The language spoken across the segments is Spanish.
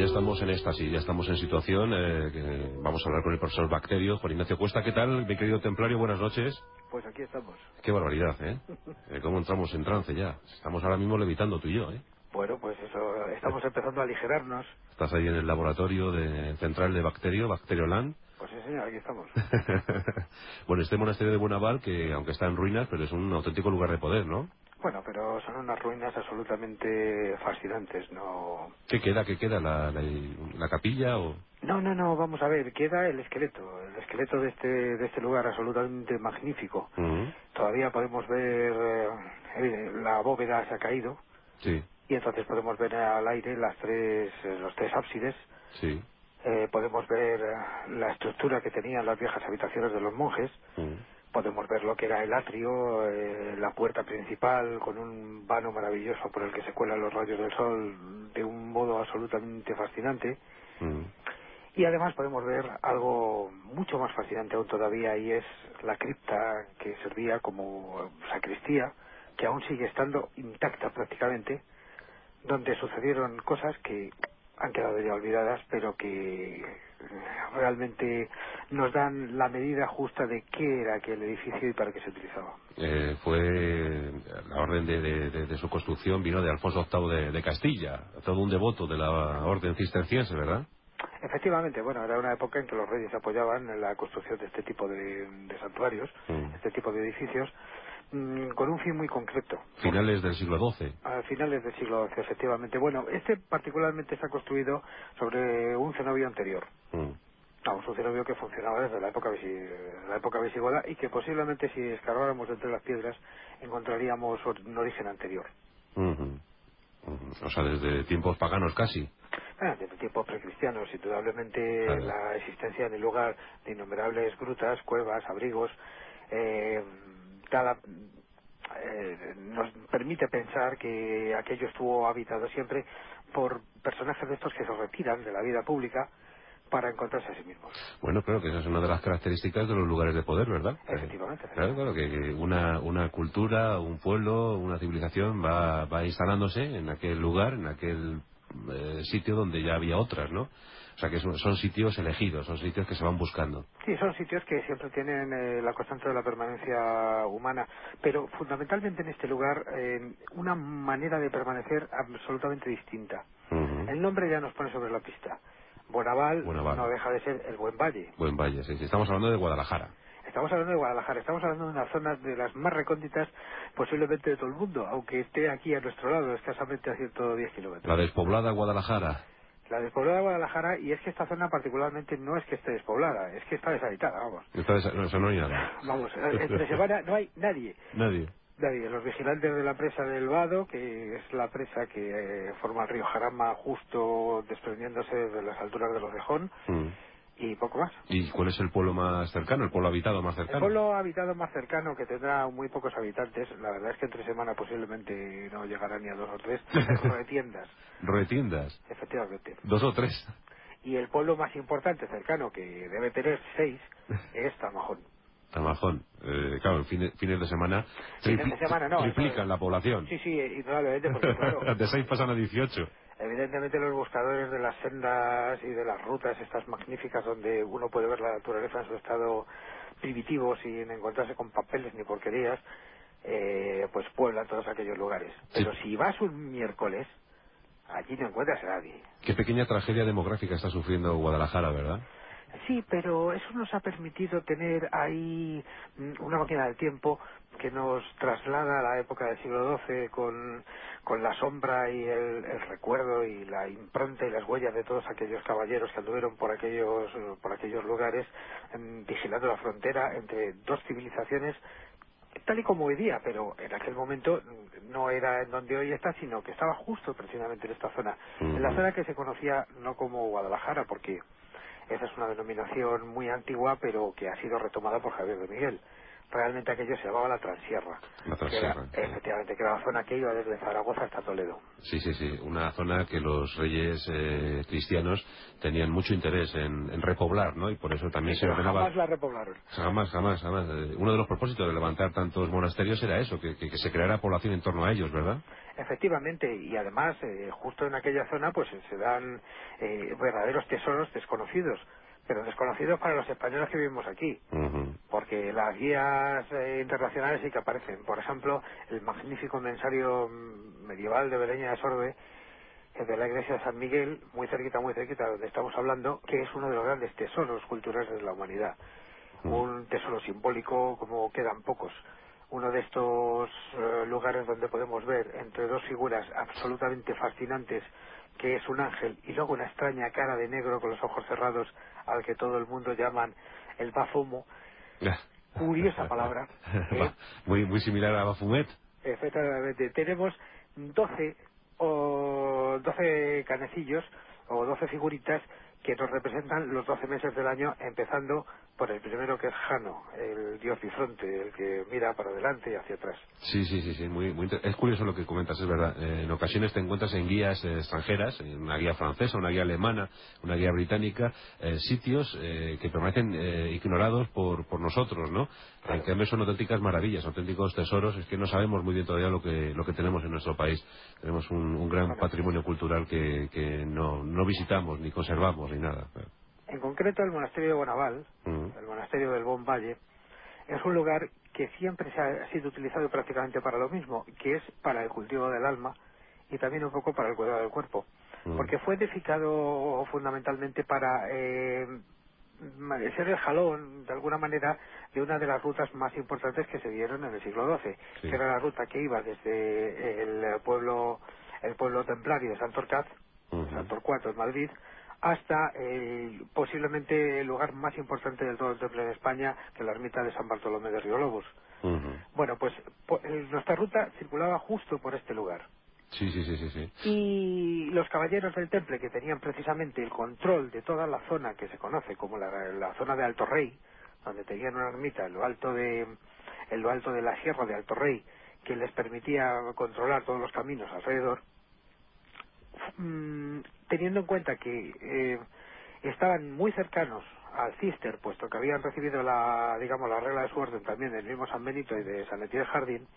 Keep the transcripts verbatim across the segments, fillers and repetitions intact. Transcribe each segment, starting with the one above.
ya estamos en éxtasis, ya estamos en situación. Eh, que vamos a hablar con el profesor Bacterio, Juan Ignacio Cuesta. ¿Qué tal, mi querido templario? Buenas noches. Pues aquí estamos. Qué barbaridad, ¿eh? eh ¿Cómo entramos en trance ya? Estamos ahora mismo levitando tú y yo, ¿eh? Bueno, pues eso, estamos empezando a aligerarnos. Estás ahí en el laboratorio de, central de Bacterio, Bacterioland. Pues sí, señor, aquí estamos. Bueno, este monasterio de Buenaval, que aunque está en ruinas, pero es un auténtico lugar de poder, ¿no? Bueno, pero son unas ruinas absolutamente fascinantes, ¿no? ¿Qué queda? ¿Qué queda? ¿La, la, la capilla o...? No, no, no, vamos a ver, queda el esqueleto, el esqueleto de este, de este lugar absolutamente magnífico. Uh-huh. Todavía podemos ver, eh, eh, la bóveda se ha caído, Sí, y entonces podemos ver al aire las tres, eh, los tres ábsides. sí. Eh, podemos ver eh, la estructura que tenían las viejas habitaciones de los monjes. Uh-huh. Podemos ver lo que era el atrio, eh, la puerta principal con un vano maravilloso por el que se cuelan los rayos del sol de un modo absolutamente fascinante. Uh-huh. Y además podemos ver algo mucho más fascinante aún todavía, y es la cripta que servía como sacristía, que aún sigue estando intacta prácticamente, donde sucedieron cosas que han quedado ya olvidadas, pero que eh, realmente nos dan la medida justa de qué era aquel edificio y para qué se utilizaba. Eh, fue la orden de, de, de, de su construcción vino de Alfonso octavo de, de Castilla, todo un devoto de la orden cisterciense, ¿verdad? Efectivamente, bueno, era una época en que los reyes apoyaban en la construcción de este tipo de, de santuarios, Mm. este tipo de edificios, mmm, con un fin muy concreto. Por, Finales del siglo doce. a finales del siglo doce, efectivamente. Bueno, este particularmente se ha construido sobre un cenobio anterior. Mm. Vamos, un cenobio que funcionaba desde la época, visi- la época visigoda, y que posiblemente si escarbáramos entre las piedras encontraríamos un origen anterior. Mm-hmm. Mm-hmm. O sea, desde tiempos paganos casi. Ah, desde tiempos precristianos, indudablemente Claro. la existencia en el lugar de innumerables grutas, cuevas, abrigos, eh, cada, eh, nos permite pensar que aquello estuvo habitado siempre por personajes de estos que se retiran de la vida pública para encontrarse a sí mismos. Bueno, claro que esa es una de las características de los lugares de poder, ¿verdad? Eh, Efectivamente, claro, efectivamente. claro, que, que una, una cultura, un pueblo, una civilización va, va instalándose en aquel lugar, en aquel eh, sitio donde ya había otras, ¿no? O sea, que son, son sitios elegidos, son sitios que se van buscando. Sí, son sitios que siempre tienen eh, la constante de la permanencia humana, pero fundamentalmente en este lugar eh, una manera de permanecer absolutamente distinta. Uh-huh. El nombre ya nos pone sobre la pista. Buenaval no Buenaval, deja de ser el Buen Valle. Buen Valle, sí, sí. Estamos hablando de Guadalajara. Estamos hablando de Guadalajara, estamos hablando de una zona de las más recónditas posiblemente de todo el mundo, aunque esté aquí a nuestro lado, escasamente a ciento diez La kilómetros. despoblada Guadalajara. La despoblada de Guadalajara, y es que esta zona particularmente no es que esté despoblada, es que está deshabitada, vamos. Entonces, no, eso no hay nada. Vamos, eh, entre semana no hay nadie. Nadie. Nadie. Los vigilantes de la presa del Vado, que es la presa que eh, forma el río Jarama justo desprendiéndose de las alturas del Orejón, Mm. y poco más. ¿Y cuál es el pueblo más cercano, el pueblo habitado más El cercano? pueblo habitado más cercano, que tendrá muy pocos habitantes, la verdad es que entre semana posiblemente no llegará ni a dos o tres, es Retiendas, Retiendas. efectivamente. Dos o tres. Y el pueblo más importante cercano, que debe tener seis, es Tamajón. Tamajón. Eh, claro, en fines, fines de semana Fines tripli- de semana no, eso, triplican la población. sí, sí, indudablemente, porque claro, De seis pasan a dieciocho. evidentemente los buscadores de las sendas y de las rutas estas magníficas donde uno puede ver la naturaleza en su estado primitivo sin encontrarse con papeles ni porquerías, eh, pues pueblan todos aquellos lugares. Sí. Pero si vas un miércoles, allí no encuentras a nadie. Qué pequeña tragedia demográfica está sufriendo Guadalajara, ¿verdad? Sí, pero eso nos ha permitido tener ahí mm, una máquina del tiempo que nos traslada a la época del siglo doce con, con la sombra y el, el recuerdo y la impronta y las huellas de todos aquellos caballeros que anduvieron por aquellos, eh, por aquellos lugares em, vigilando la frontera entre dos civilizaciones tal y como hoy día, pero en aquel momento mm, no era en donde hoy está, sino que estaba justo precisamente en esta zona, en la Ujú. zona que se conocía no como Guadalajara, porque esa es una denominación muy antigua, pero que ha sido retomada por Javier de Miguel. realmente aquello se llamaba la Transierra. La Que era, Transierra, sí. efectivamente, que era la zona que iba desde Zaragoza hasta Toledo. Sí, sí, sí, una zona que los reyes eh, cristianos tenían mucho interés en, en repoblar, ¿no? Y por eso también Sí, se pero ordenaba... jamás la repoblaron. Jamás, jamás, jamás. Eh, Uno de los propósitos de levantar tantos monasterios era eso, que, que, que se creara población en torno a ellos, ¿verdad? Efectivamente, y además, eh, justo en aquella zona, pues eh, se dan eh, verdaderos tesoros desconocidos, pero desconocidos para los españoles que vivimos aquí, Ujú. porque las guías eh, internacionales sí que aparecen. Por ejemplo, el magnífico mensario mm, medieval de Bereña de Sorbe, eh, de la iglesia de San Miguel, muy cerquita, muy cerquita, donde estamos hablando, que es uno de los grandes tesoros culturales de la humanidad. Ujú. Un tesoro simbólico como quedan pocos. Uno de estos eh, lugares donde podemos ver entre dos figuras absolutamente fascinantes, que es un ángel y luego una extraña cara de negro con los ojos cerrados, al que todo el mundo llaman el Bafumo. Curiosa palabra. ¿eh? Va, muy, muy similar a Baphomet. Efectivamente, tenemos doce o doce canecillos o doce figuritas que nos representan los doce meses del año, empezando por el primero, que es Jano, el dios bifronte, el que mira para adelante y hacia atrás. Sí, sí, sí, sí, muy, muy inter- es curioso lo que comentas, es verdad. Eh, en ocasiones te encuentras en guías eh, extranjeras, en una guía francesa, una guía alemana, una guía británica, eh, sitios eh, que permanecen eh, ignorados por, por nosotros, ¿no? En Claro. cambio son auténticas maravillas, auténticos tesoros. Es que no sabemos muy bien todavía lo que lo que tenemos en nuestro país. Tenemos un, un gran Bueno, patrimonio cultural que, que no, no visitamos, ni conservamos, ni nada. en concreto el monasterio de Bonaval, Mm, el monasterio del Bon Valle, es un lugar que siempre se ha sido utilizado prácticamente para lo mismo, que es para el cultivo del alma y también un poco para el cuidado del cuerpo, mm, porque fue edificado fundamentalmente para eh, ma- ser el jalón, de alguna manera, de una de las rutas más importantes que se dieron en el siglo doce, que sí. era la ruta que iba desde el pueblo el pueblo templario de Santorcaz, Ujú, Santorcuato, en Madrid, hasta el, posiblemente el lugar más importante del todo el temple en España, que es la ermita de San Bartolomé de Riolobos. ujú. Bueno, pues po- el- nuestra ruta circulaba justo por este lugar. Sí, sí, sí, sí, sí. Y los caballeros del temple, que tenían precisamente el control de toda la zona que se conoce como la, la zona de Alto Rey, donde tenían una ermita en lo alto de, en lo alto de la sierra de Alto Rey, que les permitía controlar todos los caminos alrededor, mm, teniendo en cuenta que eh, estaban muy cercanos al Cister, puesto que habían recibido la, digamos, la regla de su orden también del mismo San Benito y de San Etienne Jardín,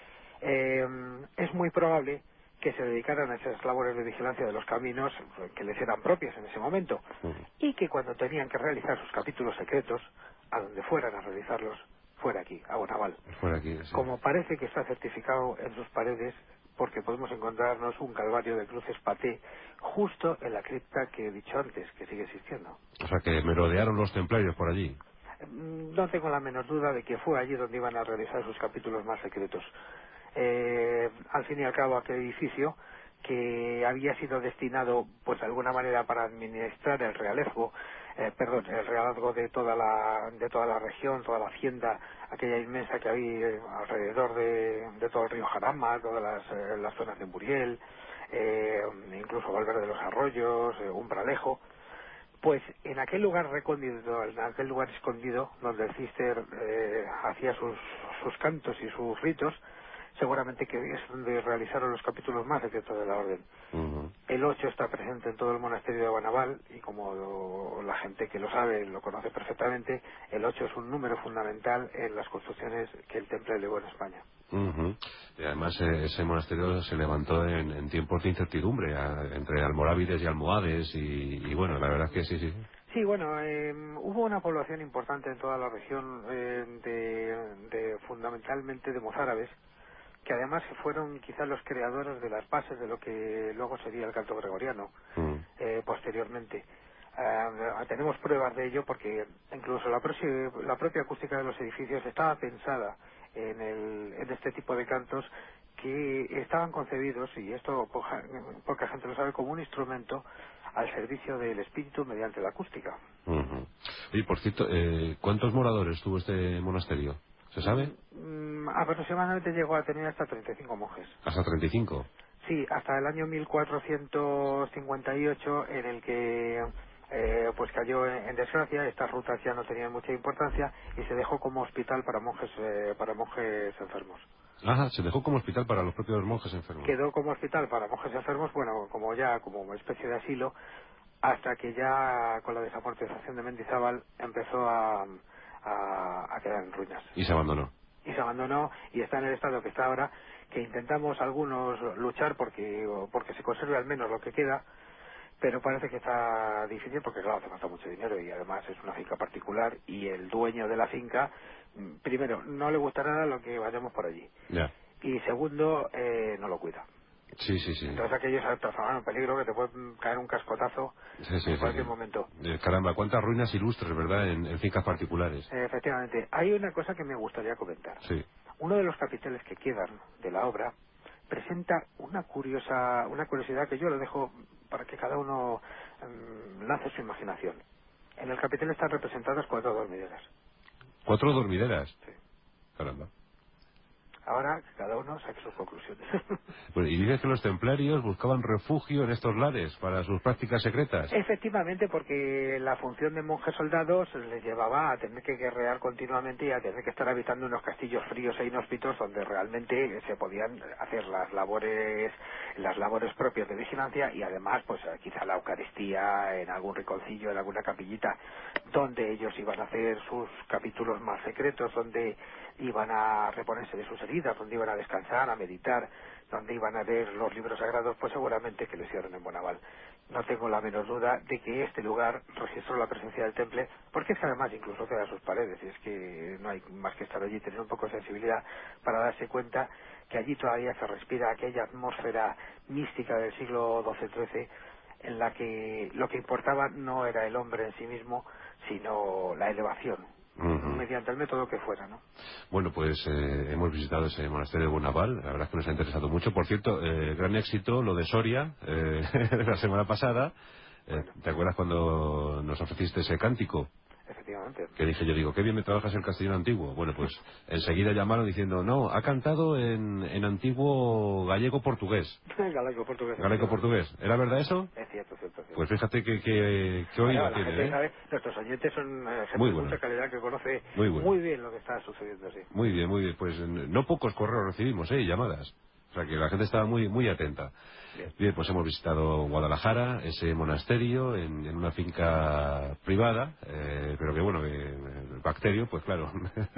eh, es muy probable que se dedicaran a esas labores de vigilancia de los caminos que les eran propias en ese momento, Ujú. y que cuando tenían que realizar sus capítulos secretos, a donde fueran a realizarlos, fuera aquí, a Bonaval. Por aquí, sí. Como parece que está certificado en sus paredes, porque podemos encontrarnos un calvario de cruces paté justo en la cripta que he dicho antes, que sigue existiendo. O sea, que merodearon los templarios por allí. Mm, No tengo la menor duda de que fue allí donde iban a realizar sus capítulos más secretos. Eh, al fin y al cabo, aquel edificio, que había sido destinado, pues de alguna manera, para administrar el realezgo, eh, perdón, el realezgo de toda la de toda la región, toda la hacienda, aquella inmensa que había eh, alrededor de, de todo el río Jarama, todas las, eh, las zonas de Muriel, eh, incluso Valverde de los Arroyos, eh, Umbralejo. Pues en aquel lugar recóndito, en aquel lugar escondido, donde el cister eh, hacía sus, sus cantos y sus ritos, seguramente que es donde realizaron los capítulos más secretos de la orden. Ujú. El ocho está presente en todo el monasterio de Bonaval y como lo- la gente que lo sabe lo conoce perfectamente, el ocho es un número fundamental en las construcciones que el temple elevó en España. Ujú. Y además eh, ese monasterio se levantó en, en tiempos de incertidumbre, a- entre almorávides y almohades, y, y bueno, la verdad es que sí, sí. Sí, bueno, eh, hubo una población importante en toda la región eh, de, de fundamentalmente de mozárabes, que además fueron quizás los creadores de las bases de lo que luego sería el canto gregoriano Mm, eh, posteriormente. Ah, tenemos pruebas de ello porque incluso la, prosi- la propia acústica de los edificios estaba pensada en, el, en este tipo de cantos que estaban concebidos, y esto poca, poca gente lo sabe, como un instrumento al servicio del espíritu mediante la acústica. ujú. Oye, por cierto, eh, ¿cuántos moradores tuvo este monasterio? ¿Se sabe? Mm, mm, aproximadamente llegó a tener hasta treinta y cinco monjes. Hasta treinta y cinco. Sí, hasta el año mil cuatrocientos cincuenta y ocho, en el que eh, pues cayó en, en desgracia. Estas rutas ya no tenían mucha importancia y se dejó como hospital para monjes eh, para monjes enfermos. Ajá, se dejó como hospital para los propios monjes enfermos. Quedó como hospital para monjes enfermos, bueno, como ya como una especie de asilo, hasta que ya con la desamortización de Mendizábal empezó a, a, a quedar en ruinas. Y se abandonó. Y se abandonó y está en el estado que está ahora, que intentamos algunos luchar porque porque se conserve al menos lo que queda, pero parece que está difícil porque claro, hace falta mucho dinero y además es una finca particular y el dueño de la finca, mm, primero, no le gusta nada lo que vayamos por allí Ya. y segundo, eh, no lo cuida. Sí, sí, sí. Entonces aquellos se transforman en peligro, que te puede caer un cascotazo Sí, sí, en sí, cualquier sí. momento. Eh, caramba, cuántas ruinas ilustres, ¿verdad? En, en fincas particulares. Eh, efectivamente, hay una cosa que me gustaría comentar. Sí. Uno de los capiteles que quedan de la obra presenta una curiosa, una curiosidad que yo lo dejo para que cada uno mm, lance su imaginación. En el capitel están representadas cuatro dormideras. Cuatro dormideras. Sí. Caramba. Ahora que cada uno saque sus conclusiones. Pues, y dices que los templarios buscaban refugio en estos lares para sus prácticas secretas. Efectivamente, porque la función de monjes soldados les llevaba a tener que guerrear continuamente y a tener que estar habitando unos castillos fríos e inhóspitos donde realmente se podían hacer las labores las labores propias de vigilancia y además pues quizá la Eucaristía en algún rinconcillo, en alguna capillita donde ellos iban a hacer sus capítulos más secretos, donde iban a reponerse de sus heridas, donde iban a descansar, a meditar, donde iban a ver los libros sagrados, pues seguramente que lo hicieron en Bonaval. No tengo la menor duda de que este lugar registró la presencia del temple, porque es que además incluso queda sus paredes, y es que no hay más que estar allí y tener un poco de sensibilidad para darse cuenta que allí todavía se respira aquella atmósfera mística del siglo doce trece, en la que lo que importaba no era el hombre en sí mismo, sino la elevación, Ujú. mediante el método que fuera, ¿no? Bueno, pues eh, hemos visitado ese monasterio de Bonaval, la verdad es que nos ha interesado mucho. Por cierto, eh, gran éxito lo de Soria, eh, la semana pasada. Eh, Bueno, ¿Te acuerdas cuando nos ofreciste ese cántico? efectivamente. Que dije yo, digo, qué bien me trabajas el castellano antiguo. Bueno, pues enseguida llamaron diciendo, no, ha cantado en, en antiguo gallego-portugués. Galaico portugués, efectivamente. Galaico-portugués. ¿Era verdad eso? Es cierto, cierto, Pues cierto. fíjate que, que, qué Bueno, oído la tienen, gente ¿eh? sabe, nuestros oyentes son eh, gente Muy de mucha bueno, calidad que conoce muy bueno. muy bien lo que está sucediendo, sí. Muy bien, muy bien. Pues no pocos correos recibimos, ¿eh? Y llamadas. O sea que la gente estaba muy muy atenta. Bien. Bien, pues hemos visitado Guadalajara, ese monasterio, en, en una finca privada, eh, pero que bueno, eh, el bacterio, pues claro.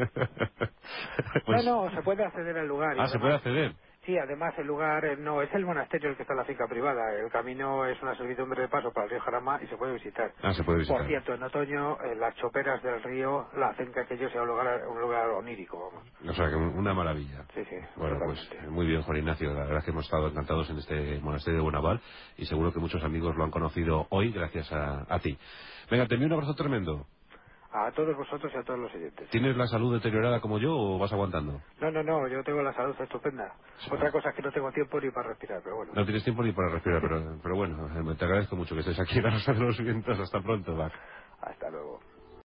No, Pues, no, se puede acceder al lugar y ah, se puede además, acceder. sí, además el lugar eh, no es el monasterio el que está en la finca privada. El camino es una servidumbre de paso para el río Jarama y se puede visitar. Ah, se puede Por visitar. cierto, en otoño eh, las choperas del río la hacen que aquello sea un lugar, un lugar onírico, vamos. O sea que un- una maravilla. Sí, sí, Bueno, pues totalmente. muy bien, Juan Ignacio. La verdad es que hemos estado encantados en este monasterio de Bonaval y seguro que muchos amigos lo han conocido hoy gracias a, a ti. Venga, te envío un abrazo tremendo. A todos vosotros y a todos los oyentes. ¿Tienes la salud deteriorada como yo o vas aguantando? No, no, no, yo tengo la salud estupenda. Otra cosa es que no tengo tiempo ni para respirar, pero bueno. No tienes tiempo ni para respirar, pero, pero bueno, eh, te agradezco mucho que estés aquí en la Rosa de los Vientos. Hasta pronto, Bac. Hasta luego.